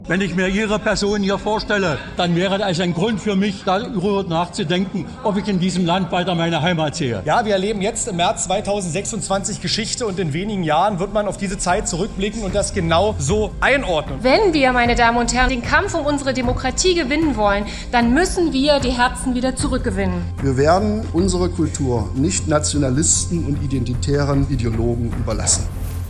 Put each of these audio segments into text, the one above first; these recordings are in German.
Wenn ich mir Ihre Person hier vorstelle, dann wäre das ein Grund für mich, darüber nachzudenken, ob ich in diesem Land weiter meine Heimat sehe. Ja, wir erleben jetzt im März 2026 Geschichte und in wenigen Jahren wird man auf diese Zeit zurückblicken und das genau so einordnen. Wenn wir, meine Damen und Herren, den Kampf um unsere Demokratie gewinnen wollen, dann müssen wir die Herzen wieder zurückgewinnen. Wir werden unsere Kultur nicht Nationalisten und identitären Ideologen überlassen.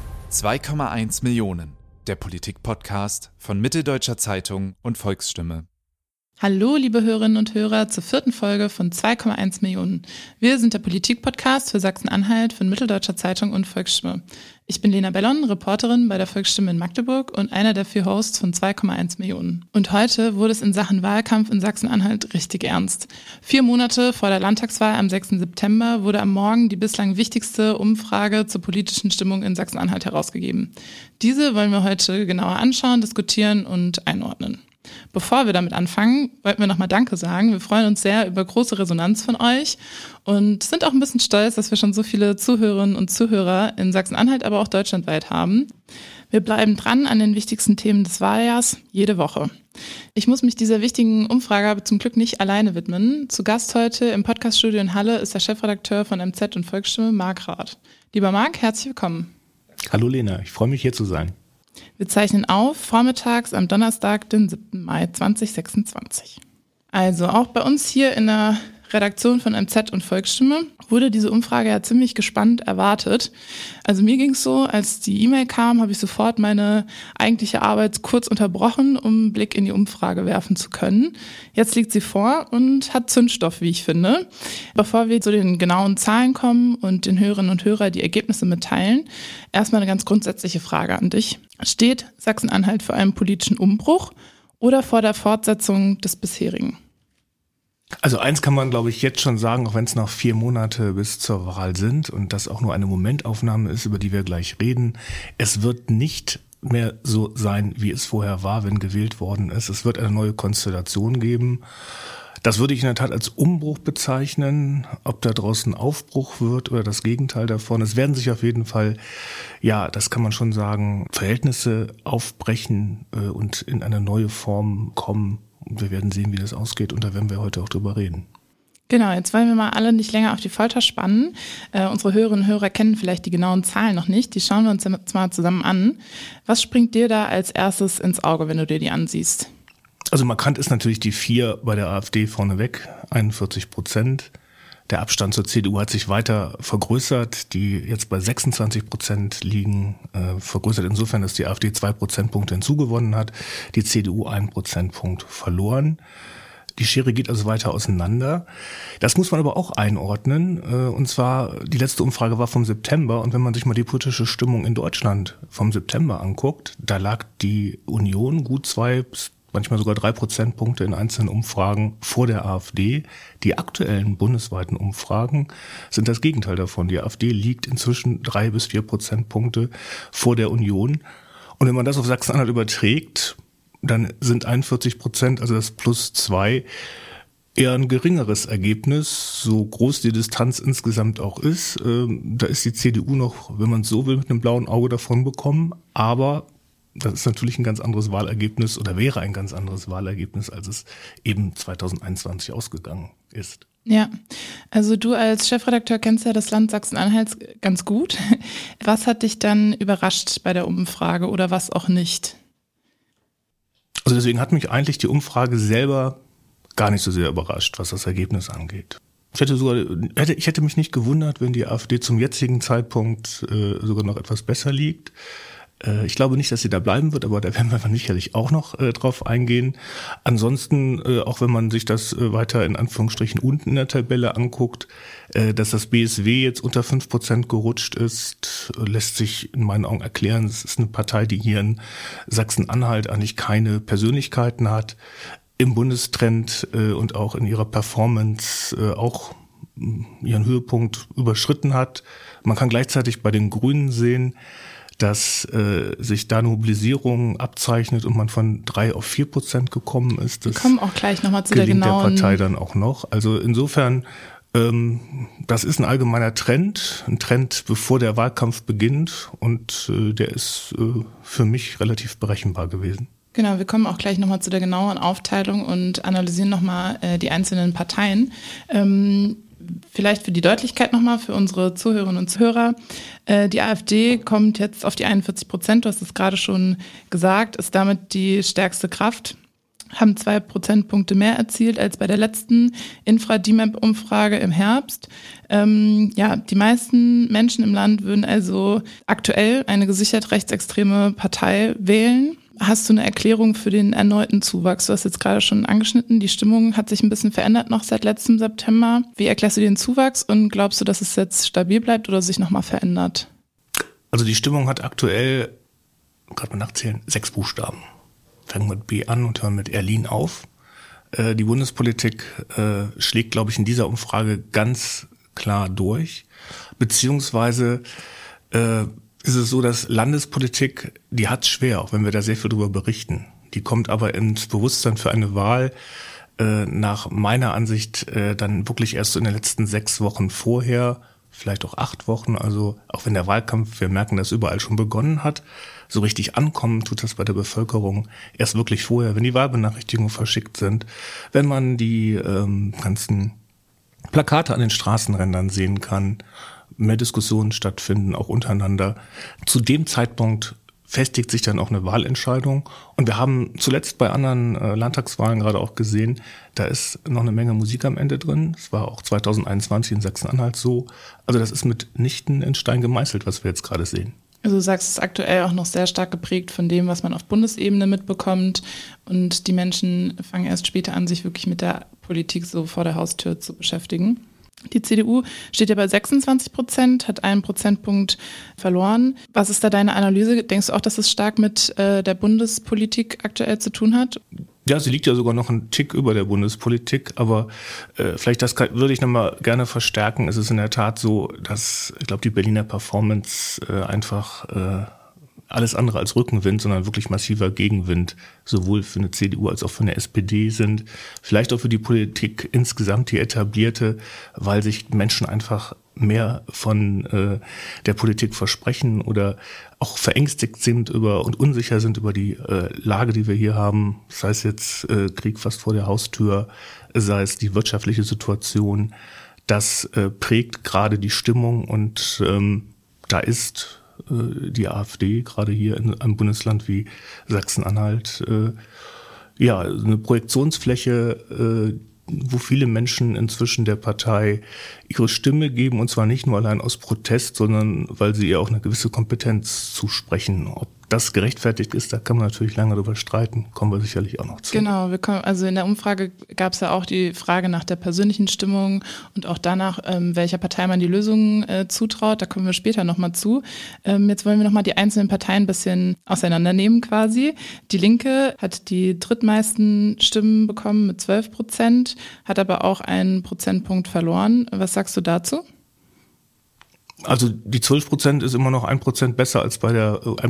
2,1 Millionen. Der Politik-Podcast von Mitteldeutscher Zeitung und Volksstimme. Hallo, liebe Hörerinnen und Hörer, zur 4. Folge von 2,1 Millionen. Wir sind der Politik-Podcast für Sachsen-Anhalt von Mitteldeutscher Zeitung und Volksstimme. Ich bin Lena Bellon, Reporterin bei der Volksstimme in Magdeburg und einer der 4 Hosts von 2,1 Millionen. Und heute wurde es in Sachen Wahlkampf in Sachsen-Anhalt richtig ernst. 4 Monate vor der Landtagswahl am 6. September wurde am Morgen die bislang wichtigste Umfrage zur politischen Stimmung in Sachsen-Anhalt herausgegeben. Diese wollen wir heute genauer anschauen, diskutieren und einordnen. Bevor wir damit anfangen, wollten wir nochmal Danke sagen. Wir freuen uns sehr über große Resonanz von euch und sind auch ein bisschen stolz, dass wir schon so viele Zuhörerinnen und Zuhörer in Sachsen-Anhalt, aber auch deutschlandweit haben. Wir bleiben dran an den wichtigsten Themen des Wahljahrs jede Woche. Ich muss mich dieser wichtigen Umfrage aber zum Glück nicht alleine widmen. Zu Gast heute im Podcaststudio in Halle ist der Chefredakteur von MZ und Volksstimme, Marc Rath. Lieber Marc, herzlich willkommen. Hallo Lena, ich freue mich hier zu sein. Wir zeichnen auf, vormittags am Donnerstag, den 7. Mai 2026. Also auch bei uns hier in der Redaktion von MZ und Volksstimme wurde diese Umfrage ja ziemlich gespannt erwartet. Also mir ging es so, als die E-Mail kam, habe ich sofort meine eigentliche Arbeit kurz unterbrochen, um einen Blick in die Umfrage werfen zu können. Jetzt liegt sie vor und hat Zündstoff, wie ich finde. Bevor wir zu den genauen Zahlen kommen und den Hörerinnen und Hörern die Ergebnisse mitteilen, erstmal eine ganz grundsätzliche Frage an dich. Steht Sachsen-Anhalt vor einem politischen Umbruch oder vor der Fortsetzung des bisherigen? Also eins kann man, glaube ich, jetzt schon sagen, auch wenn es noch 4 Monate bis zur Wahl sind und das auch nur eine Momentaufnahme ist, über die wir gleich reden. Es wird nicht mehr so sein, wie es vorher war, wenn gewählt worden ist. Es wird eine neue Konstellation geben. Das würde ich in der Tat als Umbruch bezeichnen. Ob da draußen Aufbruch wird oder das Gegenteil davon. Es werden sich auf jeden Fall, ja, das kann man schon sagen, Verhältnisse aufbrechen und in eine neue Form kommen. Und wir werden sehen, wie das ausgeht und da werden wir heute auch drüber reden. Genau, jetzt wollen wir mal alle nicht länger auf die Folter spannen. Unsere Hörerinnen und Hörer kennen vielleicht die genauen Zahlen noch nicht. Die schauen wir uns jetzt mal zusammen an. Was springt dir da als erstes ins Auge, wenn du dir die ansiehst? Also markant ist natürlich die 4 bei der AfD vorneweg, 41%. Der Abstand zur CDU hat sich weiter vergrößert, die jetzt bei 26% liegen, vergrößert insofern, dass die AfD 2 Prozentpunkte hinzugewonnen hat, die CDU 1 Prozentpunkt verloren. Die Schere geht also weiter auseinander. Das muss man aber auch einordnen, und zwar die letzte Umfrage war vom September und wenn man sich mal die politische Stimmung in Deutschland vom September anguckt, da lag die Union gut 2, manchmal sogar 3 Prozentpunkte in einzelnen Umfragen vor der AfD. Die aktuellen bundesweiten Umfragen sind das Gegenteil davon. Die AfD liegt inzwischen 3 bis 4 Prozentpunkte vor der Union. Und wenn man das auf Sachsen-Anhalt überträgt, dann sind 41%, also das +2, eher ein geringeres Ergebnis, so groß die Distanz insgesamt auch ist. Da ist die CDU noch, wenn man es so will, mit einem blauen Auge davon bekommen, aber das ist natürlich ein ganz anderes Wahlergebnis oder wäre ein ganz anderes Wahlergebnis, als es eben 2021 ausgegangen ist. Ja, also du als Chefredakteur kennst ja das Land Sachsen-Anhalt ganz gut. Was hat dich dann überrascht bei der Umfrage oder was auch nicht? Also deswegen hat mich eigentlich die Umfrage selber gar nicht so sehr überrascht, was das Ergebnis angeht. Ich hätte mich nicht gewundert, wenn die AfD zum jetzigen Zeitpunkt sogar noch etwas besser liegt. Ich glaube nicht, dass sie da bleiben wird, aber da werden wir sicherlich auch noch drauf eingehen. Ansonsten, auch wenn man sich das weiter in Anführungsstrichen unten in der Tabelle anguckt, dass das BSW jetzt unter 5% gerutscht ist, lässt sich in meinen Augen erklären. Es ist eine Partei, die hier in Sachsen-Anhalt eigentlich keine Persönlichkeiten hat, im Bundestrend und auch in ihrer Performance auch ihren Höhepunkt überschritten hat. Man kann gleichzeitig bei den Grünen sehen, dass sich da eine Mobilisierung abzeichnet und man von 3 auf 4% gekommen ist. Das Wir kommen auch gleich nochmal zu der genauen... der Partei dann auch noch. Also insofern, das ist ein allgemeiner Trend, ein Trend, bevor der Wahlkampf beginnt und der ist für mich relativ berechenbar gewesen. Genau, wir kommen auch gleich nochmal zu der genauen Aufteilung und analysieren nochmal die einzelnen Parteien. Vielleicht für die Deutlichkeit nochmal für unsere Zuhörerinnen und Zuhörer. Die AfD kommt jetzt auf die 41%, du hast es gerade schon gesagt, ist damit die stärkste Kraft, haben 2 Prozentpunkte mehr erzielt als bei der letzten Infra-DIMAP-Umfrage im Herbst. Die meisten Menschen im Land würden also aktuell eine gesichert rechtsextreme Partei wählen. Hast du eine Erklärung für den erneuten Zuwachs? Du hast jetzt gerade schon angeschnitten, die Stimmung hat sich ein bisschen verändert noch seit letztem September. Wie erklärst du den Zuwachs und glaubst du, dass es jetzt stabil bleibt oder sich nochmal verändert? Also die Stimmung hat aktuell, gerade mal nachzählen, 6 Buchstaben. Fangen mit B an und hören mit Erlin auf. Die Bundespolitik schlägt, glaube ich, in dieser Umfrage ganz klar durch. Beziehungsweise ist es so, dass Landespolitik, die hat's schwer, auch wenn wir da sehr viel drüber berichten. Die kommt aber ins Bewusstsein für eine Wahl nach meiner Ansicht dann wirklich erst so in den letzten 6 Wochen vorher, vielleicht auch 8 Wochen. Also auch wenn der Wahlkampf, wir merken, dass überall schon begonnen hat, so richtig ankommen tut das bei der Bevölkerung erst wirklich vorher, wenn die Wahlbenachrichtigungen verschickt sind, wenn man die ganzen Plakate an den Straßenrändern sehen kann, mehr Diskussionen stattfinden, auch untereinander. Zu dem Zeitpunkt festigt sich dann auch eine Wahlentscheidung. Und wir haben zuletzt bei anderen Landtagswahlen gerade auch gesehen, da ist noch eine Menge Musik am Ende drin. Es war auch 2021 in Sachsen-Anhalt so. Also das ist mitnichten in Stein gemeißelt, was wir jetzt gerade sehen. Also du sagst, es ist aktuell auch noch sehr stark geprägt von dem, was man auf Bundesebene mitbekommt. Und die Menschen fangen erst später an, sich wirklich mit der Politik so vor der Haustür zu beschäftigen. Die CDU steht ja bei 26%, hat 1 Prozentpunkt verloren. Was ist da deine Analyse? Denkst du auch, dass es stark mit der Bundespolitik aktuell zu tun hat? Ja, sie liegt ja sogar noch einen Tick über der Bundespolitik, aber vielleicht würde ich nochmal gerne verstärken. Es ist in der Tat so, dass, ich glaube, die Berliner Performance einfach alles andere als Rückenwind, sondern wirklich massiver Gegenwind, sowohl für eine CDU als auch für eine SPD sind. Vielleicht auch für die Politik insgesamt, die etablierte, weil sich Menschen einfach mehr von der Politik versprechen oder auch verängstigt sind und unsicher sind über die Lage, die wir hier haben. Sei es jetzt Krieg fast vor der Haustür, sei es die wirtschaftliche Situation. Das prägt gerade die Stimmung und da ist die AfD, gerade hier in einem Bundesland wie Sachsen-Anhalt, eine Projektionsfläche, wo viele Menschen inzwischen der Partei ihre Stimme geben, und zwar nicht nur allein aus Protest, sondern weil sie ihr auch eine gewisse Kompetenz zusprechen. Ob das gerechtfertigt ist, da kann man natürlich lange drüber streiten, kommen wir sicherlich auch noch zu. Genau, also in der Umfrage gab es ja auch die Frage nach der persönlichen Stimmung und auch danach, welcher Partei man die Lösungen zutraut, da kommen wir später nochmal zu. Jetzt wollen wir nochmal die einzelnen Parteien ein bisschen auseinandernehmen quasi. Die Linke hat die drittmeisten Stimmen bekommen mit 12%, hat aber auch 1 Prozentpunkt verloren. Was sagst du dazu? Also die 12% ist immer noch 1 Prozentpunkt besser als bei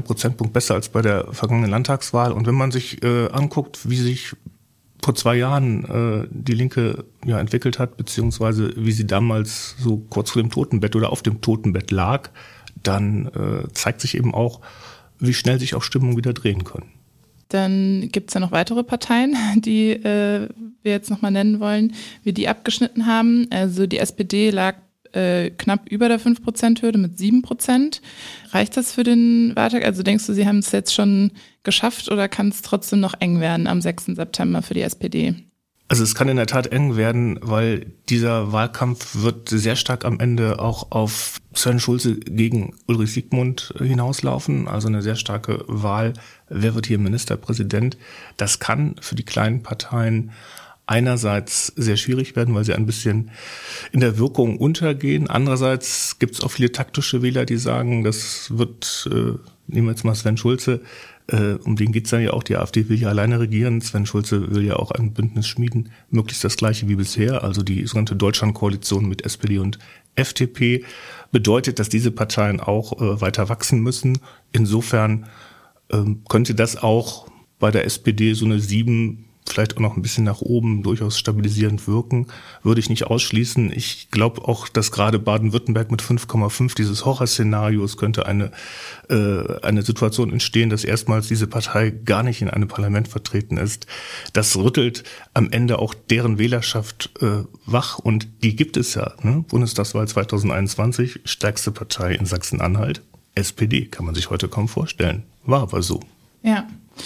der vergangenen Landtagswahl. Und wenn man sich anguckt, wie sich vor 2 Jahren die Linke entwickelt hat, beziehungsweise wie sie damals so kurz vor dem Totenbett oder auf dem Totenbett lag, dann zeigt sich eben auch, wie schnell sich auch Stimmungen wieder drehen können. Dann gibt es ja noch weitere Parteien, die wir jetzt nochmal nennen wollen, wie die abgeschnitten haben. Also die SPD lag knapp über der 5%-Hürde mit 7%. Reicht das für den Wahltag? Also denkst du, sie haben es jetzt schon geschafft oder kann es trotzdem noch eng werden am 6. September für die SPD? Also es kann in der Tat eng werden, weil dieser Wahlkampf wird sehr stark am Ende auch auf Sven Schulze gegen Ulrich Siegmund hinauslaufen. Also eine sehr starke Wahl. Wer wird hier Ministerpräsident? Das kann für die kleinen Parteien einerseits sehr schwierig werden, weil sie ein bisschen in der Wirkung untergehen. Andererseits gibt es auch viele taktische Wähler, die sagen, das wird, nehmen wir jetzt mal Sven Schulze, um den geht's dann ja auch, die AfD will ja alleine regieren, Sven Schulze will ja auch ein Bündnis schmieden, möglichst das gleiche wie bisher, also die sogenannte Deutschlandkoalition mit SPD und FDP, bedeutet, dass diese Parteien auch weiter wachsen müssen. Insofern könnte das auch bei der SPD so eine 7 vielleicht auch noch ein bisschen nach oben durchaus stabilisierend wirken, würde ich nicht ausschließen. Ich glaube auch, dass gerade Baden-Württemberg mit 5,5 dieses Horrorszenarios könnte eine Situation entstehen, dass erstmals diese Partei gar nicht in einem Parlament vertreten ist. Das rüttelt am Ende auch deren Wählerschaft wach und die gibt es ja. Ne? Bundestagswahl 2021, stärkste Partei in Sachsen-Anhalt, SPD, kann man sich heute kaum vorstellen. War aber so. Ja.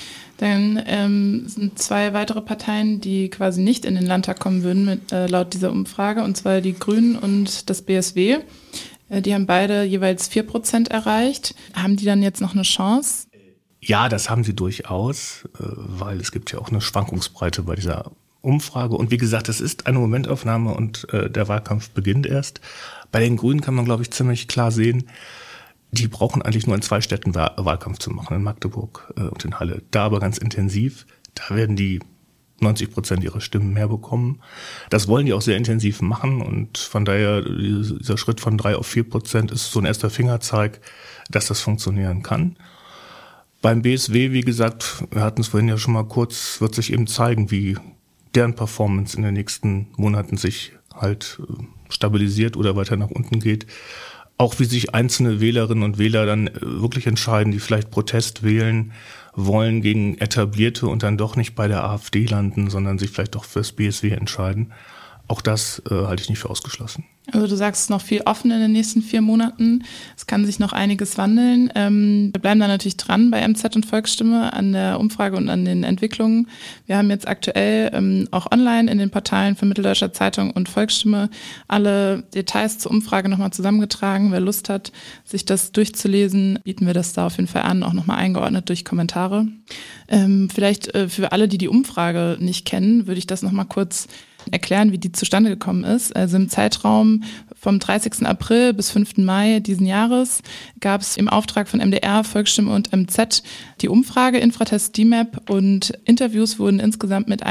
Dann sind 2 weitere Parteien, die quasi nicht in den Landtag kommen würden, laut dieser Umfrage, und zwar die Grünen und das BSW. Die haben beide jeweils 4% erreicht. Haben die dann jetzt noch eine Chance? Ja, das haben sie durchaus, weil es gibt ja auch eine Schwankungsbreite bei dieser Umfrage. Und wie gesagt, es ist eine Momentaufnahme und der Wahlkampf beginnt erst. Bei den Grünen kann man, glaube ich, ziemlich klar sehen, die brauchen eigentlich nur in 2 Städten Wahlkampf zu machen, in Magdeburg und in Halle. Da aber ganz intensiv. Da werden die 90% ihrer Stimmen mehr bekommen. Das wollen die auch sehr intensiv machen und von daher dieser Schritt von 3 auf 4% ist so ein erster Fingerzeig, dass das funktionieren kann. Beim BSW, wie gesagt, wir hatten es vorhin ja schon mal kurz, wird sich eben zeigen, wie deren Performance in den nächsten Monaten sich halt stabilisiert oder weiter nach unten geht. Auch wie sich einzelne Wählerinnen und Wähler dann wirklich entscheiden, die vielleicht Protest wählen wollen gegen Etablierte und dann doch nicht bei der AfD landen, sondern sich vielleicht doch fürs BSW entscheiden. Auch das halte ich nicht für ausgeschlossen. Also du sagst, es ist noch viel offen in den nächsten 4 Monaten. Es kann sich noch einiges wandeln. Wir bleiben da natürlich dran bei MZ und Volksstimme an der Umfrage und an den Entwicklungen. Wir haben jetzt aktuell auch online in den Portalen von Mitteldeutscher Zeitung und Volksstimme alle Details zur Umfrage nochmal zusammengetragen. Wer Lust hat, sich das durchzulesen, bieten wir das da auf jeden Fall an, auch nochmal eingeordnet durch Kommentare. Vielleicht für alle, die die Umfrage nicht kennen, würde ich das nochmal kurz erklären, wie die zustande gekommen ist. Also im Zeitraum vom 30. April bis 5. Mai diesen Jahres gab es im Auftrag von MDR, Volksstimme und MZ die Umfrage Infratest DMAP und Interviews wurden insgesamt mit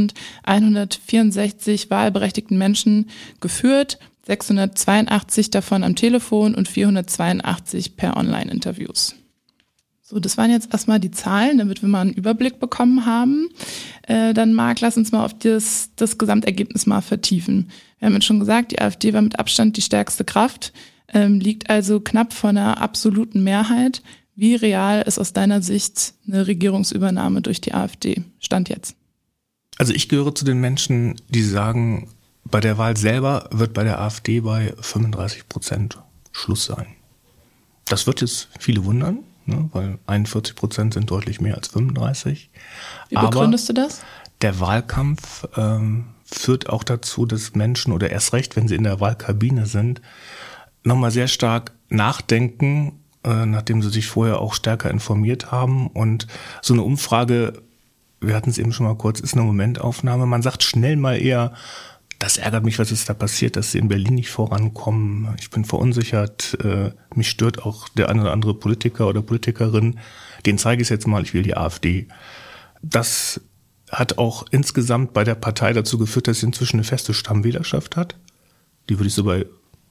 1.164 wahlberechtigten Menschen geführt, 682 davon am Telefon und 482 per Online-Interviews. So, das waren jetzt erstmal die Zahlen, damit wir mal einen Überblick bekommen haben. Dann Marc, lass uns mal auf das Gesamtergebnis mal vertiefen. Wir haben jetzt schon gesagt, die AfD war mit Abstand die stärkste Kraft, liegt also knapp vor einer absoluten Mehrheit. Wie real ist aus deiner Sicht eine Regierungsübernahme durch die AfD? Stand jetzt. Also ich gehöre zu den Menschen, die sagen, bei der Wahl selber wird bei der AfD bei 35% Schluss sein. Das wird jetzt viele wundern. Ne, weil 41% sind deutlich mehr als 35. Wie begründest du das? Der Wahlkampf führt auch dazu, dass Menschen oder erst recht, wenn sie in der Wahlkabine sind, nochmal sehr stark nachdenken, nachdem sie sich vorher auch stärker informiert haben. Und so eine Umfrage, wir hatten es eben schon mal kurz, ist eine Momentaufnahme. Man sagt schnell mal eher, das ärgert mich, was ist da passiert, dass sie in Berlin nicht vorankommen. Ich bin verunsichert. Mich stört auch der eine oder andere Politiker oder Politikerin. Den zeige ich jetzt mal, ich will die AfD. Das hat auch insgesamt bei der Partei dazu geführt, dass sie inzwischen eine feste Stammwählerschaft hat. Die würde ich so bei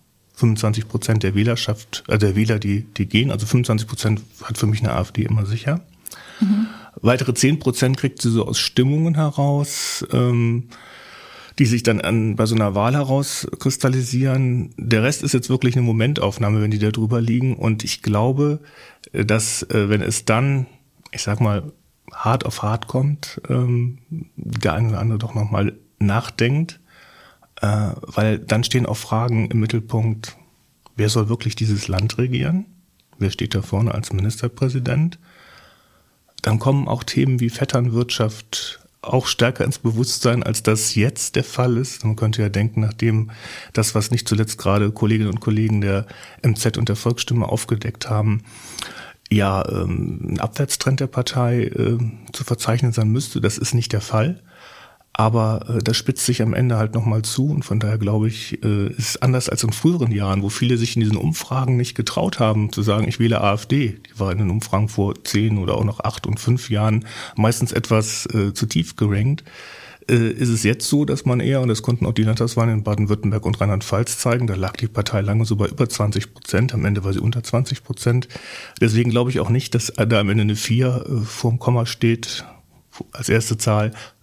25% der Wählerschaft, der Wähler, die gehen. Also 25% hat für mich eine AfD immer sicher. Mhm. Weitere 10% kriegt sie so aus Stimmungen heraus, die sich dann bei so einer Wahl herauskristallisieren. Der Rest ist jetzt wirklich eine Momentaufnahme, wenn die da drüber liegen. Und ich glaube, dass wenn es dann, ich sag mal, hart auf hart kommt, der eine oder andere doch nochmal nachdenkt, weil dann stehen auch Fragen im Mittelpunkt, wer soll wirklich dieses Land regieren? Wer steht da vorne als Ministerpräsident? Dann kommen auch Themen wie Vetternwirtschaft auch stärker ins Bewusstsein, als das jetzt der Fall ist. Man könnte ja denken, nachdem das, was nicht zuletzt gerade Kolleginnen und Kollegen der MZ und der Volksstimme aufgedeckt haben, ja, ein Abwärtstrend der Partei zu verzeichnen sein müsste. Das ist nicht der Fall. Aber das spitzt sich am Ende halt nochmal zu und von daher glaube ich, ist anders als in früheren Jahren, wo viele sich in diesen Umfragen nicht getraut haben, zu sagen, ich wähle AfD. Die war in den Umfragen vor 10 oder auch noch 8 und 5 Jahren meistens etwas zu tief gerankt. Ist es jetzt so, dass man eher, und das konnten auch die Landtagswahlen in Baden-Württemberg und Rheinland-Pfalz zeigen, da lag die Partei lange so bei über 20%, am Ende war sie unter 20%. Deswegen glaube ich auch nicht, dass da am Ende eine 4 vorm Komma steht, als erste Zahl.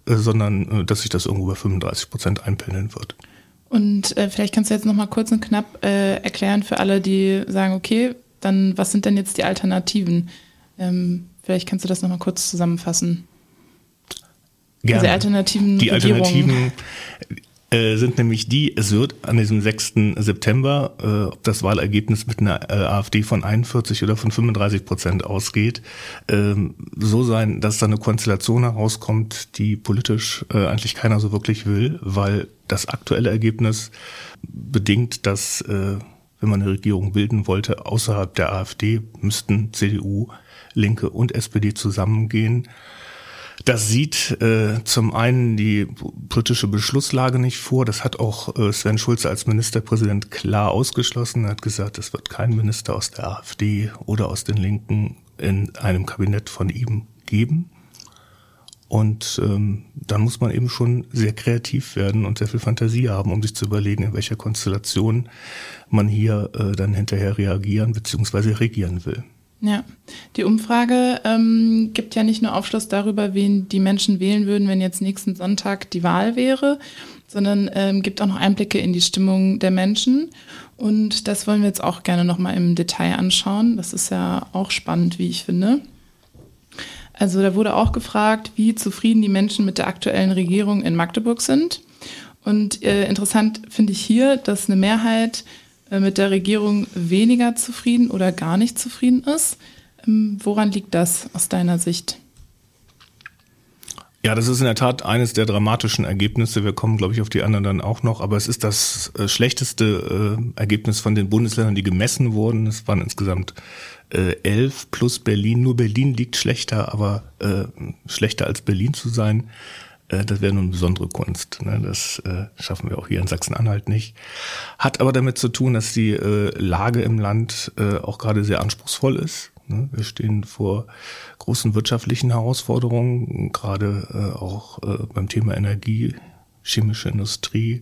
sondern dass sich das irgendwo bei 35% einpendeln wird. Und vielleicht kannst du jetzt noch mal kurz und knapp erklären für alle, die sagen, okay, dann was sind denn jetzt die Alternativen? Vielleicht kannst du das noch mal kurz zusammenfassen. Gerne. Diese Alternativen Die Alternativen sind nämlich es wird an diesem 6. September, ob das Wahlergebnis mit einer AfD von 41 oder von 35% ausgeht, so sein, dass da eine Konstellation herauskommt, die politisch eigentlich keiner so wirklich will, weil das aktuelle Ergebnis bedingt, dass, wenn man eine Regierung bilden wollte, außerhalb der AfD müssten CDU, Linke und SPD zusammengehen. Das sieht zum einen die politische Beschlusslage nicht vor. Das hat auch Sven Schulze als Ministerpräsident klar ausgeschlossen. Er hat gesagt, es wird kein Minister aus der AfD oder aus den Linken in einem Kabinett von ihm geben. Und dann muss man eben schon sehr kreativ werden und sehr viel Fantasie haben, um sich zu überlegen, in welcher Konstellation man hier dann hinterher reagieren bzw. regieren will. Ja, die Umfrage gibt ja nicht nur Aufschluss darüber, wen die Menschen wählen würden, wenn jetzt nächsten Sonntag die Wahl wäre, sondern gibt auch noch Einblicke in die Stimmung der Menschen. Und das wollen wir jetzt auch gerne nochmal im Detail anschauen. Das ist ja auch spannend, wie ich finde. Also da wurde auch gefragt, wie zufrieden die Menschen mit der aktuellen Regierung in Magdeburg sind. Und interessant finde ich hier, dass eine Mehrheit mit der Regierung weniger zufrieden oder gar nicht zufrieden ist. Woran liegt das aus deiner Sicht? Ja, das ist in der Tat eines der dramatischen Ergebnisse. Wir kommen, glaube ich, auf die anderen dann auch noch. Aber es ist das schlechteste Ergebnis von den Bundesländern, die gemessen wurden. Es waren insgesamt 11 plus Berlin. Nur Berlin liegt schlechter, aber schlechter als Berlin zu sein, das wäre nun eine besondere Kunst. Das schaffen wir auch hier in Sachsen-Anhalt nicht. Hat aber damit zu tun, dass die Lage im Land auch gerade sehr anspruchsvoll ist. Wir stehen vor großen wirtschaftlichen Herausforderungen, gerade auch beim Thema Energie, chemische Industrie,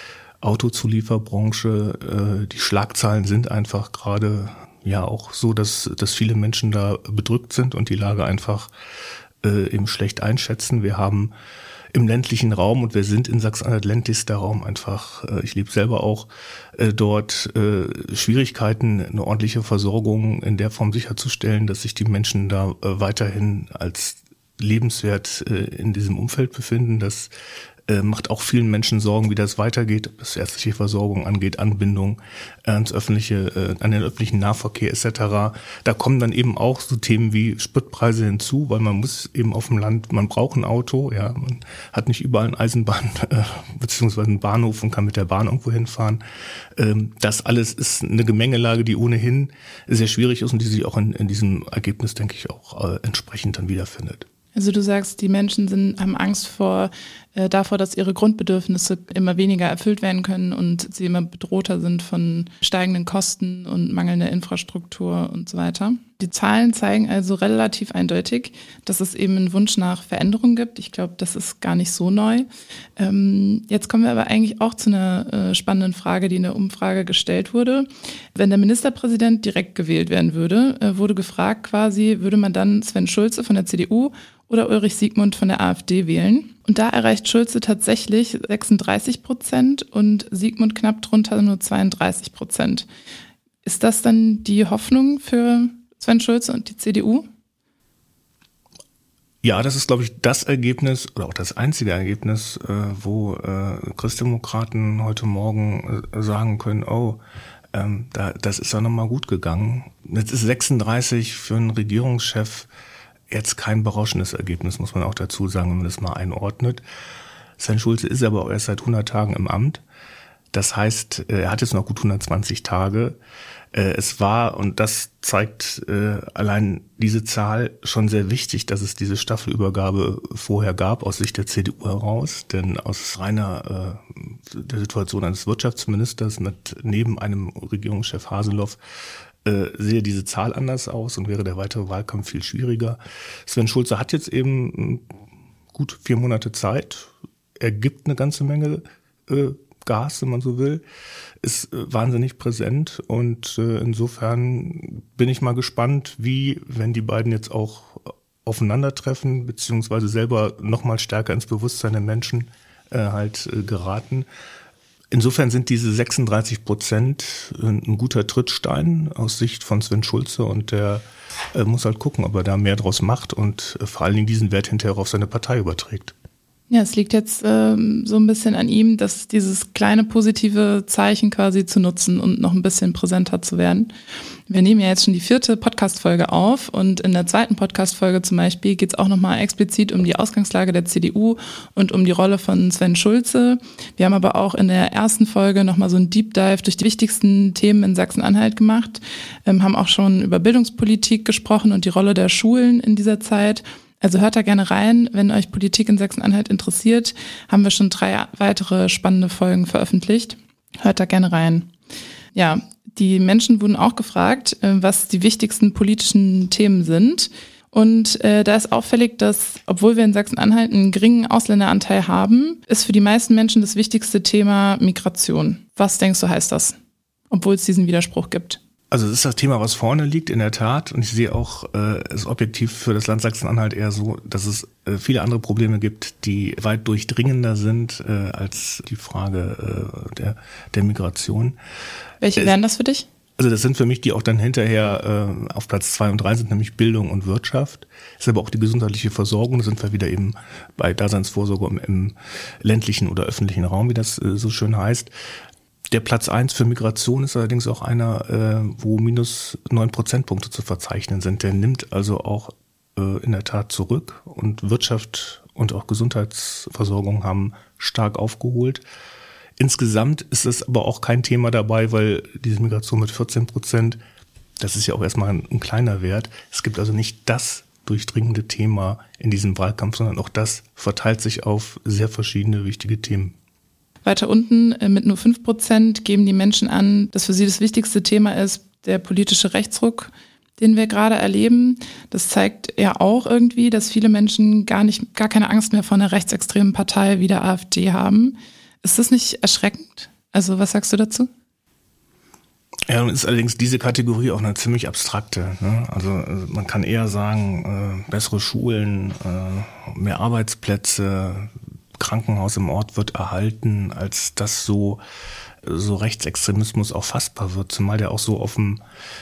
Autozulieferbranche. Die Schlagzahlen sind einfach gerade ja auch so, dass viele Menschen da bedrückt sind und die Lage einfach eben schlecht einschätzen. Wir haben im ländlichen Raum, und wir sind in Sachsen-Anhalt ländlichster Raum einfach, ich lebe selber auch dort, Schwierigkeiten, eine ordentliche Versorgung in der Form sicherzustellen, dass sich die Menschen da weiterhin als lebenswert in diesem Umfeld befinden. Das macht auch vielen Menschen Sorgen, wie das weitergeht, was ärztliche Versorgung angeht, Anbindung ans öffentliche, an den öffentlichen Nahverkehr etc. Da kommen dann eben auch so Themen wie Spritpreise hinzu, weil man muss eben auf dem Land, man braucht ein Auto, ja, man hat nicht überall eine Eisenbahn beziehungsweise einen Bahnhof und kann mit der Bahn irgendwo hinfahren. Das alles ist eine Gemengelage, die ohnehin sehr schwierig ist und die sich auch in diesem Ergebnis, denke ich, auch entsprechend dann wiederfindet. Also du sagst, die Menschen haben Angst davor, dass ihre Grundbedürfnisse immer weniger erfüllt werden können und sie immer bedrohter sind von steigenden Kosten und mangelnder Infrastruktur und so weiter. Die Zahlen zeigen also relativ eindeutig, dass es eben einen Wunsch nach Veränderung gibt. Ich glaube, das ist gar nicht so neu. Jetzt kommen wir aber eigentlich auch zu einer spannenden Frage, die in der Umfrage gestellt wurde. Wenn der Ministerpräsident direkt gewählt werden würde, wurde gefragt quasi, würde man dann Sven Schulze von der CDU oder Ulrich Siegmund von der AfD wählen? Und da erreicht Schulze tatsächlich 36% und Siegmund knapp drunter nur 32%. Ist das dann die Hoffnung für Sven Schulze und die CDU? Ja, das ist, glaube ich, das Ergebnis oder auch das einzige Ergebnis, wo Christdemokraten heute Morgen sagen können, das ist ja nochmal gut gegangen. Jetzt ist 36 für einen Regierungschef jetzt kein berauschendes Ergebnis, muss man auch dazu sagen, wenn man das mal einordnet. Sven Schulze ist aber auch erst seit 100 Tagen im Amt. Das heißt, er hat jetzt noch gut 120 Tage. Es war, und das zeigt allein diese Zahl, schon sehr wichtig, dass es diese Staffelübergabe vorher gab, aus Sicht der CDU heraus. Denn aus reiner der Situation eines Wirtschaftsministers mit neben einem Regierungschef Haseloff sehe diese Zahl anders aus und wäre der weitere Wahlkampf viel schwieriger. Sven Schulze hat jetzt eben gut 4 Monate Zeit. Er gibt eine ganze Menge Gas, wenn man so will, ist wahnsinnig präsent und insofern bin ich mal gespannt, wie, wenn die beiden jetzt auch aufeinandertreffen, beziehungsweise selber nochmal stärker ins Bewusstsein der Menschen geraten. Insofern sind diese 36% ein guter Trittstein aus Sicht von Sven Schulze, und der muss halt gucken, ob er da mehr draus macht und vor allen Dingen diesen Wert hinterher auf seine Partei überträgt. Ja, es liegt jetzt so ein bisschen an ihm, dass dieses kleine positive Zeichen quasi zu nutzen und noch ein bisschen präsenter zu werden. Wir nehmen ja jetzt schon die 4. Podcast-Folge auf, und in der 2. Podcast-Folge zum Beispiel geht es auch nochmal explizit um die Ausgangslage der CDU und um die Rolle von Sven Schulze. Wir haben aber auch in der 1. Folge nochmal so einen Deep Dive durch die wichtigsten Themen in Sachsen-Anhalt gemacht, haben auch schon über Bildungspolitik gesprochen und die Rolle der Schulen in dieser Zeit. Also hört da gerne rein, wenn euch Politik in Sachsen-Anhalt interessiert, haben wir schon 3 weitere spannende Folgen veröffentlicht. Hört da gerne rein. Ja, die Menschen wurden auch gefragt, was die wichtigsten politischen Themen sind. Und da ist auffällig, dass, obwohl wir in Sachsen-Anhalt einen geringen Ausländeranteil haben, ist für die meisten Menschen das wichtigste Thema Migration. Was denkst du, heißt das? Obwohl es diesen Widerspruch gibt. Also es ist das Thema, was vorne liegt, in der Tat. Und ich sehe auch es objektiv für das Land Sachsen-Anhalt eher so, dass es viele andere Probleme gibt, die weit durchdringender sind als die Frage der Migration. Welche wären das für dich? Also das sind für mich die auch dann hinterher auf Platz 2 und 3 sind, nämlich Bildung und Wirtschaft. Ist aber auch die gesundheitliche Versorgung. Da sind wir wieder eben bei Daseinsvorsorge im ländlichen oder öffentlichen Raum, wie das so schön heißt. Der Platz 1 für Migration ist allerdings auch einer, wo minus 9 Prozentpunkte zu verzeichnen sind. Der nimmt also auch in der Tat zurück, und Wirtschaft und auch Gesundheitsversorgung haben stark aufgeholt. Insgesamt ist es aber auch kein Thema dabei, weil diese Migration mit 14%, das ist ja auch erstmal ein kleiner Wert. Es gibt also nicht das durchdringende Thema in diesem Wahlkampf, sondern auch das verteilt sich auf sehr verschiedene wichtige Themen. Weiter unten mit nur 5% geben die Menschen an, dass für sie das wichtigste Thema ist der politische Rechtsruck, den wir gerade erleben. Das zeigt ja auch irgendwie, dass viele Menschen gar keine Angst mehr vor einer rechtsextremen Partei wie der AfD haben. Ist das nicht erschreckend? Also was sagst du dazu? Ja, nun ist allerdings diese Kategorie auch eine ziemlich abstrakte, ne? Also man kann eher sagen, bessere Schulen, mehr Arbeitsplätze, Krankenhaus im Ort wird erhalten, als dass so Rechtsextremismus auch fassbar wird, zumal der auch so offen,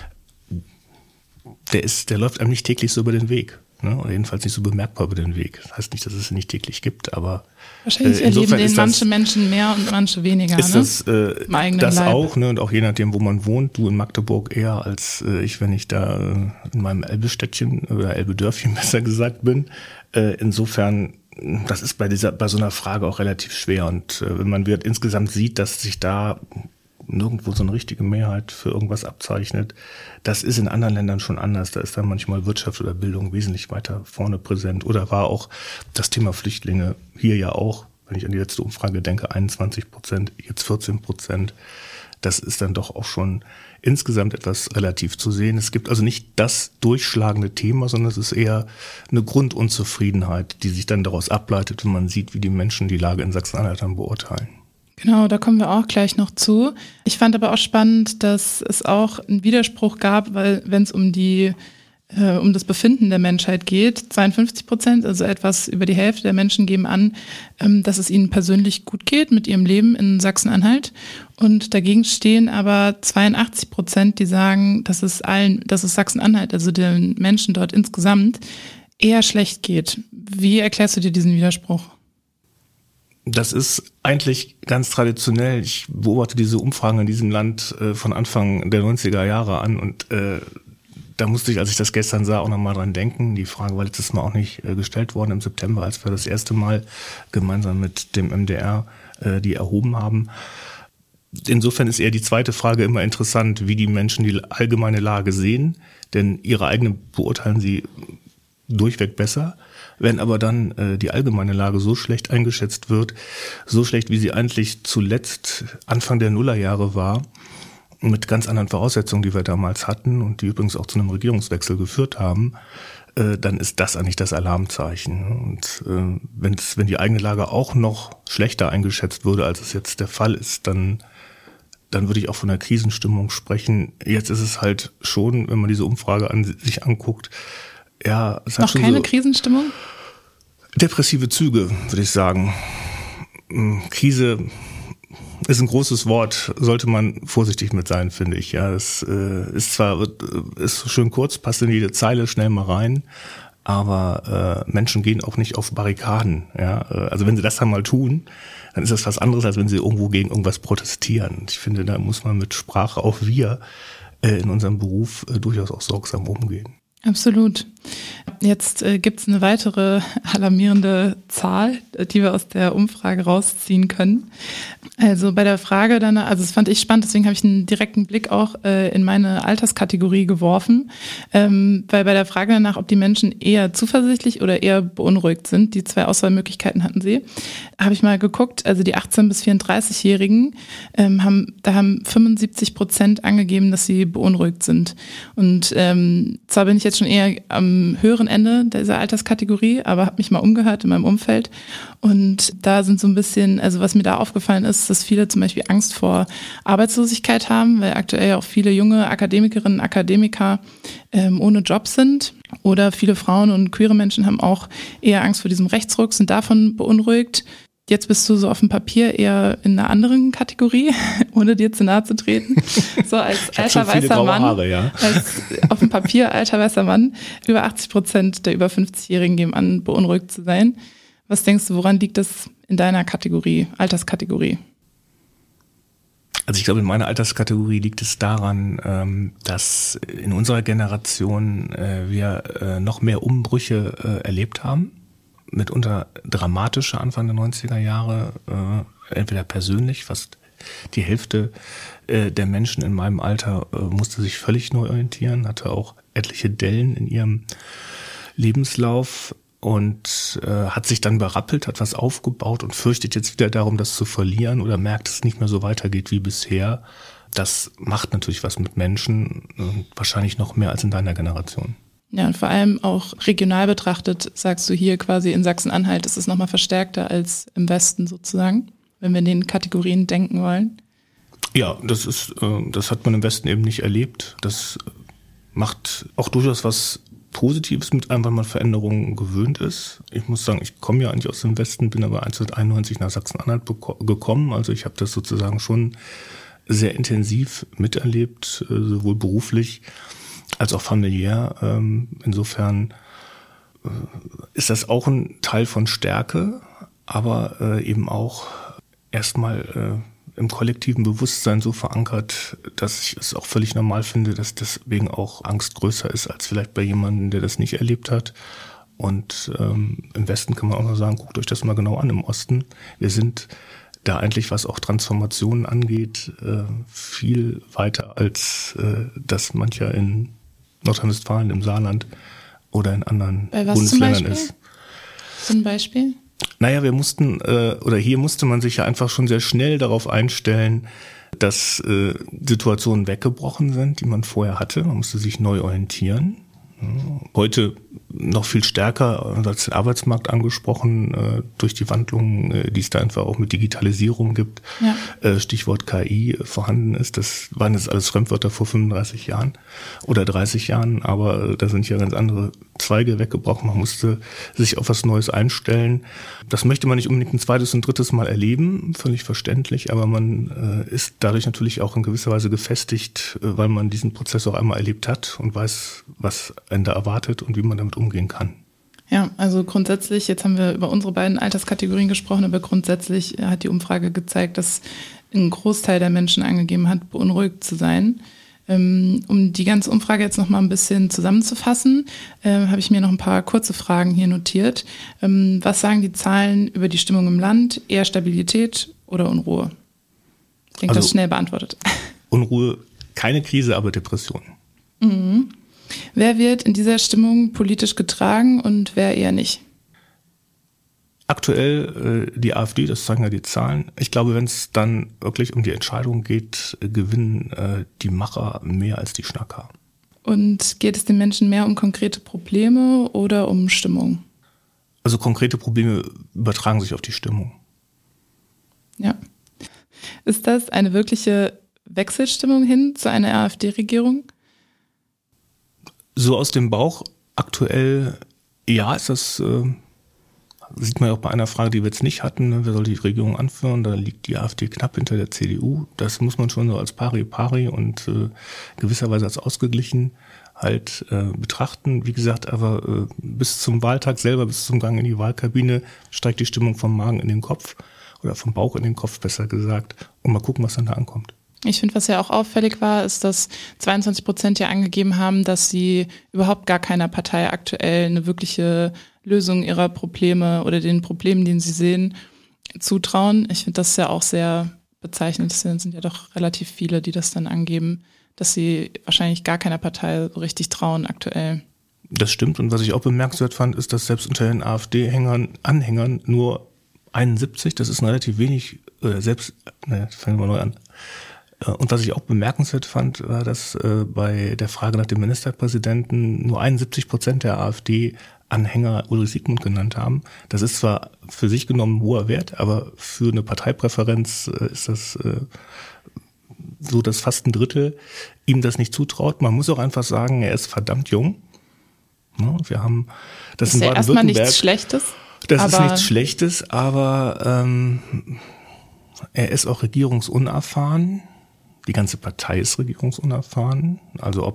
der läuft einem nicht täglich so über den Weg, ne? Oder jedenfalls nicht so bemerkbar über den Weg. Das heißt nicht, dass es ihn nicht täglich gibt, aber wahrscheinlich erleben den manche Menschen mehr und manche weniger. Ist das das Leib. auch, ne? Und auch je nachdem, wo man wohnt, du in Magdeburg eher als ich, wenn ich da in meinem Elbestädtchen oder Elbedörfchen besser gesagt bin. Insofern, das ist bei so einer Frage auch relativ schwer, und wenn man insgesamt sieht, dass sich da nirgendwo so eine richtige Mehrheit für irgendwas abzeichnet, das ist in anderen Ländern schon anders. Da ist dann manchmal Wirtschaft oder Bildung wesentlich weiter vorne präsent, oder war auch das Thema Flüchtlinge hier ja auch, wenn ich an die letzte Umfrage denke, 21%, jetzt 14%. Das ist dann doch auch schon insgesamt etwas relativ zu sehen. Es gibt also nicht das durchschlagende Thema, sondern es ist eher eine Grundunzufriedenheit, die sich dann daraus ableitet, wenn man sieht, wie die Menschen die Lage in Sachsen-Anhalt dann beurteilen. Genau, da kommen wir auch gleich noch zu. Ich fand aber auch spannend, dass es auch einen Widerspruch gab, weil wenn es um das Befinden der Menschheit geht, 52%, also etwas über die Hälfte der Menschen geben an, dass es ihnen persönlich gut geht mit ihrem Leben in Sachsen-Anhalt. Und dagegen stehen aber 82%, die sagen, dass es Sachsen-Anhalt, also den Menschen dort insgesamt, eher schlecht geht. Wie erklärst du dir diesen Widerspruch? Das ist eigentlich ganz traditionell. Ich beobachte diese Umfragen in diesem Land von Anfang der 90er Jahre an, und da musste ich, als ich das gestern sah, auch nochmal dran denken. Die Frage war letztes Mal auch nicht gestellt worden im September, als wir das erste Mal gemeinsam mit dem MDR die erhoben haben. Insofern ist eher die zweite Frage immer interessant, wie die Menschen die allgemeine Lage sehen, denn ihre eigene beurteilen sie durchweg besser. Wenn aber dann die allgemeine Lage so schlecht eingeschätzt wird, so schlecht, wie sie eigentlich zuletzt Anfang der Nullerjahre war, mit ganz anderen Voraussetzungen, die wir damals hatten und die übrigens auch zu einem Regierungswechsel geführt haben, dann ist das eigentlich das Alarmzeichen. Und wenn die eigene Lage auch noch schlechter eingeschätzt würde, als es jetzt der Fall ist, dann würde ich auch von einer Krisenstimmung sprechen. Jetzt ist es halt schon, wenn man diese Umfrage sich anguckt, Ja, es Noch hat schon keine so Krisenstimmung? Depressive Züge, würde ich sagen. Krise ist ein großes Wort, sollte man vorsichtig mit sein, finde ich. Ja, es ist schön kurz, passt in jede Zeile schnell mal rein, aber Menschen gehen auch nicht auf Barrikaden. Ja, also wenn sie das dann mal tun, dann ist das was anderes, als wenn sie irgendwo gegen irgendwas protestieren. Ich finde, da muss man mit Sprache, auch wir in unserem Beruf, durchaus auch sorgsam umgehen. Absolut. Jetzt gibt's eine weitere alarmierende Zahl, die wir aus der Umfrage rausziehen können. Also bei der Frage danach, also das fand ich spannend, deswegen habe ich einen direkten Blick auch in meine Alterskategorie geworfen, weil bei der Frage danach, ob die Menschen eher zuversichtlich oder eher beunruhigt sind, die 2 Auswahlmöglichkeiten hatten sie, habe ich mal geguckt, also die 18- bis 34-Jährigen haben 75% angegeben, dass sie beunruhigt sind. Und zwar bin ich jetzt schon eher am höheren Ende dieser Alterskategorie, aber habe mich mal umgehört in meinem Umfeld und da sind so ein bisschen, also was mir da aufgefallen ist, dass viele zum Beispiel Angst vor Arbeitslosigkeit haben, weil aktuell ja auch viele junge Akademikerinnen und Akademiker ohne Job sind oder viele Frauen und queere Menschen haben auch eher Angst vor diesem Rechtsruck, sind davon beunruhigt. Jetzt bist du so auf dem Papier eher in einer anderen Kategorie, ohne dir zu nahe zu treten. So als alter weißer Mann, Haare, ja. als auf dem Papier alter weißer Mann. Über 80% der über 50-Jährigen geben an, beunruhigt zu sein. Was denkst du, woran liegt das in deiner Kategorie, Alterskategorie? Also ich glaube, in meiner Alterskategorie liegt es daran, dass in unserer Generation wir noch mehr Umbrüche erlebt haben. Mitunter dramatische Anfang der 90er Jahre, entweder persönlich, fast die Hälfte der Menschen in meinem Alter musste sich völlig neu orientieren, hatte auch etliche Dellen in ihrem Lebenslauf und hat sich dann berappelt, hat was aufgebaut und fürchtet jetzt wieder darum, das zu verlieren oder merkt, dass es nicht mehr so weitergeht wie bisher. Das macht natürlich was mit Menschen, wahrscheinlich noch mehr als in deiner Generation. Ja, und vor allem auch regional betrachtet, sagst du hier quasi in Sachsen-Anhalt, ist es nochmal verstärkter als im Westen sozusagen, wenn wir in den Kategorien denken wollen. Ja, das hat man im Westen eben nicht erlebt. Das macht auch durchaus was Positives mit einem, weil man Veränderungen gewöhnt ist. Ich muss sagen, ich komme ja eigentlich aus dem Westen, bin aber 1991 nach Sachsen-Anhalt gekommen. Also ich habe das sozusagen schon sehr intensiv miterlebt, sowohl beruflich als auch familiär. Insofern ist das auch ein Teil von Stärke, aber eben auch erstmal im kollektiven Bewusstsein so verankert, dass ich es auch völlig normal finde, dass deswegen auch Angst größer ist als vielleicht bei jemandem, der das nicht erlebt hat. Und im Westen kann man auch noch sagen, guckt euch das mal genau an, im Osten. Wir sind da eigentlich, was auch Transformationen angeht, viel weiter als das mancher in Nordrhein-Westfalen, im Saarland oder in anderen Bundesländern ist. Zum Beispiel? Naja, hier musste man sich ja einfach schon sehr schnell darauf einstellen, dass Situationen weggebrochen sind, die man vorher hatte. Man musste sich neu orientieren. Heute noch viel stärker als den Arbeitsmarkt angesprochen, durch die Wandlungen, die es da einfach auch mit Digitalisierung gibt. Ja. Stichwort KI vorhanden ist. Das waren jetzt alles Fremdwörter vor 35 Jahren oder 30 Jahren, aber da sind ja ganz andere Zweige weggebrochen. Man musste sich auf was Neues einstellen. Das möchte man nicht unbedingt ein zweites und drittes Mal erleben, völlig verständlich, aber man ist dadurch natürlich auch in gewisser Weise gefestigt, weil man diesen Prozess auch einmal erlebt hat und weiß, was einen da erwartet und wie man damit umgehen kann. Ja, also grundsätzlich, jetzt haben wir über unsere beiden Alterskategorien gesprochen, aber grundsätzlich hat die Umfrage gezeigt, dass ein Großteil der Menschen angegeben hat, beunruhigt zu sein. Um die ganze Umfrage jetzt noch mal ein bisschen zusammenzufassen, habe ich mir noch ein paar kurze Fragen hier notiert. Was sagen die Zahlen über die Stimmung im Land? Eher Stabilität oder Unruhe? Ich denke, das ist schnell beantwortet. Unruhe, keine Krise, aber Depression. Mhm. Wer wird in dieser Stimmung politisch getragen und wer eher nicht? Aktuell die AfD, das zeigen ja die Zahlen. Ich glaube, wenn es dann wirklich um die Entscheidung geht, gewinnen die Macher mehr als die Schnacker. Und geht es den Menschen mehr um konkrete Probleme oder um Stimmung? Also konkrete Probleme übertragen sich auf die Stimmung. Ja. Ist das eine wirkliche Wechselstimmung hin zu einer AfD-Regierung? So aus dem Bauch Aktuell, ja, ist das, sieht man ja auch bei einer Frage, die wir jetzt nicht hatten, ne? Wer soll die Regierung anführen? Da liegt die AfD knapp hinter der CDU. Das muss man schon so als pari und gewisserweise als ausgeglichen halt betrachten. Wie gesagt, aber bis zum Wahltag selber, bis zum Gang in die Wahlkabine steigt die Stimmung vom Magen in den Kopf oder vom Bauch in den Kopf, besser gesagt. Und mal gucken, was dann da ankommt. Ich finde, was ja auch auffällig war, ist, dass 22% ja angegeben haben, dass sie überhaupt gar keiner Partei aktuell eine wirkliche Lösung ihrer Probleme oder den Problemen, die sie sehen, zutrauen. Ich finde das ja auch sehr bezeichnend. Es sind ja doch relativ viele, die das dann angeben, dass sie wahrscheinlich gar keiner Partei so richtig trauen aktuell. Das stimmt. Und was ich auch bemerkenswert fand, ist, dass selbst unter den AfD-Anhängern nur 71, das ist relativ wenig, fangen wir neu an. Und was ich auch bemerkenswert fand, war, dass bei der Frage nach dem Ministerpräsidenten nur 71% der AfD-Anhänger Ulrich Siegmund genannt haben. Das ist zwar für sich genommen ein hoher Wert, aber für eine Parteipräferenz ist das so, dass fast ein Drittel ihm das nicht zutraut. Man muss auch einfach sagen, er ist verdammt jung. Ja, wir haben das ist in ja erstmal Baden-Württemberg. nichts Schlechtes. Das ist nichts Schlechtes, aber er ist auch regierungsunerfahren. Die ganze Partei ist regierungsunerfahren. Also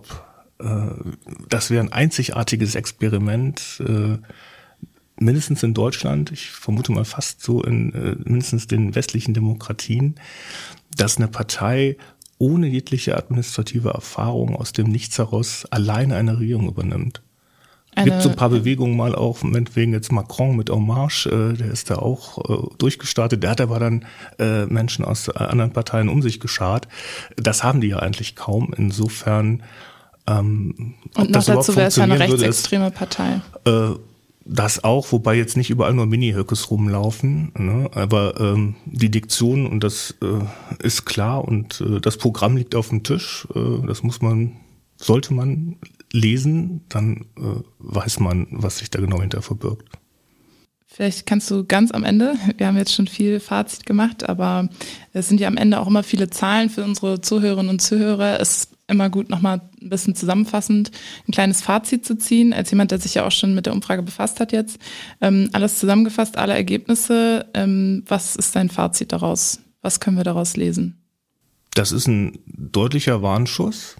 das wäre ein einzigartiges Experiment, mindestens in Deutschland, ich vermute mal fast so in mindestens den westlichen Demokratien, dass eine Partei ohne jegliche administrative Erfahrung aus dem Nichts heraus alleine eine Regierung übernimmt. Es gibt so ein paar Bewegungen mal auch, meinetwegen jetzt Macron mit En Marche, der ist da auch durchgestartet, der hat aber dann Menschen aus anderen Parteien um sich geschart. Das haben die ja eigentlich kaum, insofern und noch dazu wäre es ja eine rechtsextreme Partei. Das auch, wobei jetzt nicht überall nur Mini-Höckes rumlaufen, ne? Aber die Diktion, und das ist klar, und das Programm liegt auf dem Tisch, das sollte man lesen, dann weiß man, was sich da genau hinter verbirgt. Vielleicht kannst du ganz am Ende, wir haben jetzt schon viel Fazit gemacht, aber es sind ja am Ende auch immer viele Zahlen für unsere Zuhörerinnen und Zuhörer. Es ist immer gut, nochmal ein bisschen zusammenfassend ein kleines Fazit zu ziehen, als jemand, der sich ja auch schon mit der Umfrage befasst hat jetzt. Alles zusammengefasst, alle Ergebnisse. Was ist dein Fazit daraus? Was können wir daraus lesen? Das ist ein deutlicher Warnschuss.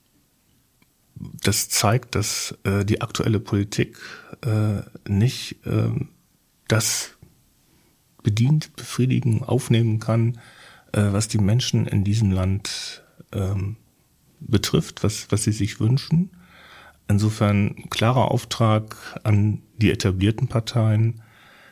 Das zeigt, dass die aktuelle Politik nicht das bedient, befriedigen, aufnehmen kann, was die Menschen in diesem Land betrifft, was sie sich wünschen. Insofern klarer Auftrag an die etablierten Parteien,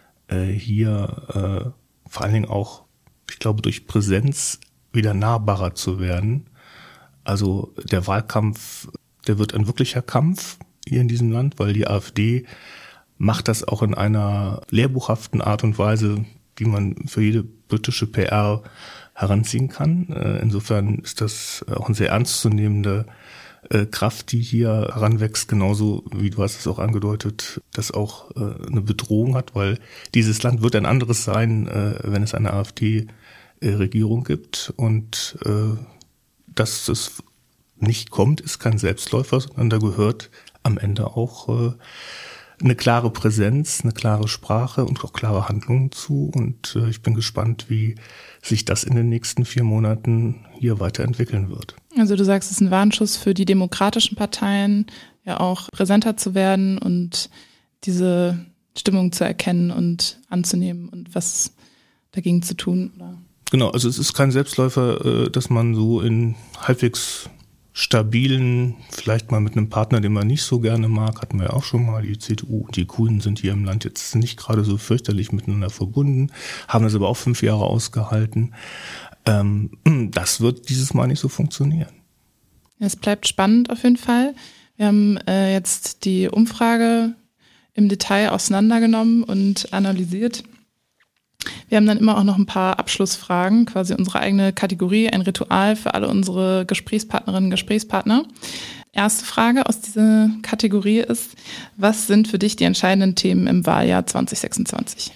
hier vor allen Dingen auch, ich glaube, durch Präsenz wieder nahbarer zu werden. Also der Wahlkampf, der wird ein wirklicher Kampf hier in diesem Land, weil die AfD macht das auch in einer lehrbuchhaften Art und Weise, wie man für jede britische PR heranziehen kann. Insofern ist das auch eine sehr ernstzunehmende Kraft, die hier heranwächst, genauso wie du hast es auch angedeutet, das auch eine Bedrohung hat, weil dieses Land wird ein anderes sein, wenn es eine AfD-Regierung gibt. Und dass es nicht kommt, ist kein Selbstläufer, sondern da gehört am Ende auch eine klare Präsenz, eine klare Sprache und auch klare Handlungen zu. Und ich bin gespannt, wie sich das in den nächsten 4 Monaten hier weiterentwickeln wird. Also du sagst, es ist ein Warnschuss für die demokratischen Parteien, ja auch präsenter zu werden und diese Stimmung zu erkennen und anzunehmen und was dagegen zu tun, oder? Genau, also es ist kein Selbstläufer, dass man so in halbwegs stabilen, vielleicht mal mit einem Partner, den man nicht so gerne mag, hatten wir ja auch schon mal, die CDU und die Grünen sind hier im Land jetzt nicht gerade so fürchterlich miteinander verbunden, haben das aber auch 5 Jahre ausgehalten. Das wird dieses Mal nicht so funktionieren. Es bleibt spannend auf jeden Fall. Wir haben jetzt die Umfrage im Detail auseinandergenommen und analysiert. Wir haben dann immer auch noch ein paar Abschlussfragen, quasi unsere eigene Kategorie, ein Ritual für alle unsere Gesprächspartnerinnen und Gesprächspartner. Erste Frage aus dieser Kategorie ist, was sind für dich die entscheidenden Themen im Wahljahr 2026?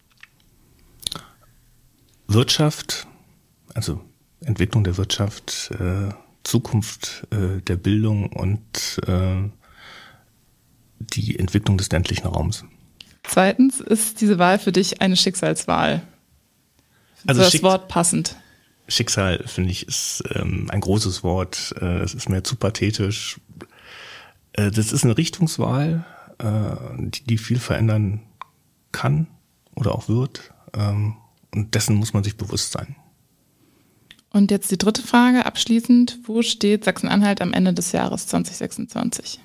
Wirtschaft, also Entwicklung der Wirtschaft, Zukunft der Bildung und die Entwicklung des ländlichen Raums. Zweitens, ist diese Wahl für dich eine Schicksalswahl? Also das Wort passend. Schicksal, finde ich, ist ein großes Wort. Es ist mir zu pathetisch. Das ist eine Richtungswahl, die viel verändern kann oder auch wird. Und dessen muss man sich bewusst sein. Und jetzt die dritte Frage abschließend. Wo steht Sachsen-Anhalt am Ende des Jahres 2026?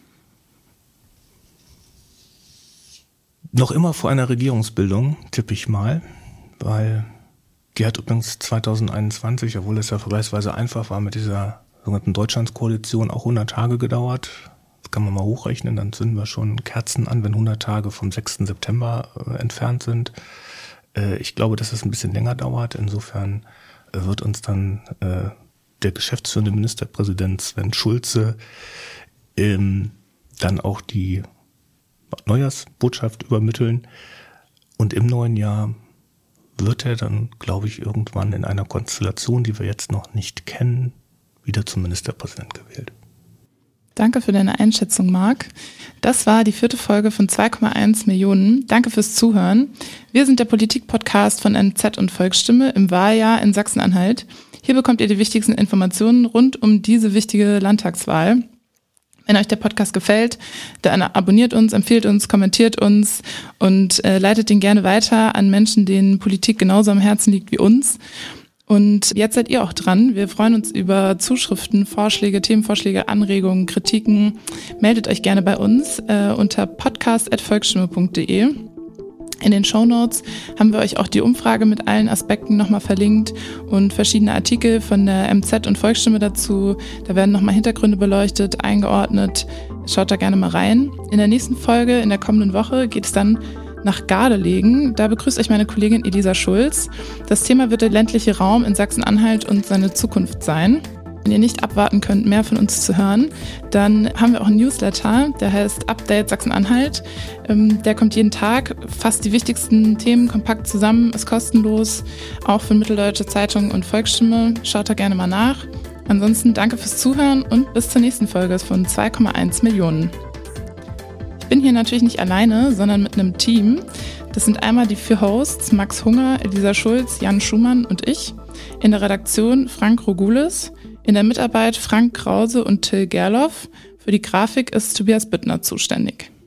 Noch immer vor einer Regierungsbildung, tippe ich mal, weil die hat übrigens 2021, obwohl es ja vergleichsweise einfach war mit dieser sogenannten Deutschlandskoalition, auch 100 Tage gedauert. Das kann man mal hochrechnen, dann zünden wir schon Kerzen an, wenn 100 Tage vom 6. September entfernt sind. Ich glaube, dass es ein bisschen länger dauert. Insofern wird uns dann der geschäftsführende Ministerpräsident Sven Schulze dann auch die Neujahrsbotschaft übermitteln. Und im neuen Jahr wird er dann, glaube ich, irgendwann in einer Konstellation, die wir jetzt noch nicht kennen, wieder zum Ministerpräsident gewählt. Danke für deine Einschätzung, Marc. Das war die 4. Folge von 2,1 Millionen. Danke fürs Zuhören. Wir sind der Politik-Podcast von NZ und Volksstimme im Wahljahr in Sachsen-Anhalt. Hier bekommt ihr die wichtigsten Informationen rund um diese wichtige Landtagswahl. Wenn euch der Podcast gefällt, dann abonniert uns, empfiehlt uns, kommentiert uns und leitet ihn gerne weiter an Menschen, denen Politik genauso am Herzen liegt wie uns. Und jetzt seid ihr auch dran. Wir freuen uns über Zuschriften, Vorschläge, Themenvorschläge, Anregungen, Kritiken. Meldet euch gerne bei uns unter podcast@volksstimme.de. In den Shownotes haben wir euch auch die Umfrage mit allen Aspekten nochmal verlinkt und verschiedene Artikel von der MZ und Volksstimme dazu. Da werden nochmal Hintergründe beleuchtet, eingeordnet. Schaut da gerne mal rein. In der nächsten Folge, in der kommenden Woche, geht es dann nach Gardelegen. Da begrüßt euch meine Kollegin Elisa Schulz. Das Thema wird der ländliche Raum in Sachsen-Anhalt und seine Zukunft sein. Wenn ihr nicht abwarten könnt, mehr von uns zu hören, dann haben wir auch einen Newsletter, der heißt Update Sachsen-Anhalt. Der kommt jeden Tag, fasst die wichtigsten Themen kompakt zusammen, ist kostenlos, auch von Mitteldeutsche Zeitung und Volksstimme. Schaut da gerne mal nach. Ansonsten danke fürs Zuhören und bis zur nächsten Folge von 2,1 Millionen. Ich bin hier natürlich nicht alleine, sondern mit einem Team. Das sind einmal die 4 Hosts, Max Hunger, Elisa Schulz, Jan Schumann und ich. In der Redaktion Frank Rogulis. In der Mitarbeit Frank Krause und Till Gerloff. Für die Grafik ist Tobias Büttner zuständig.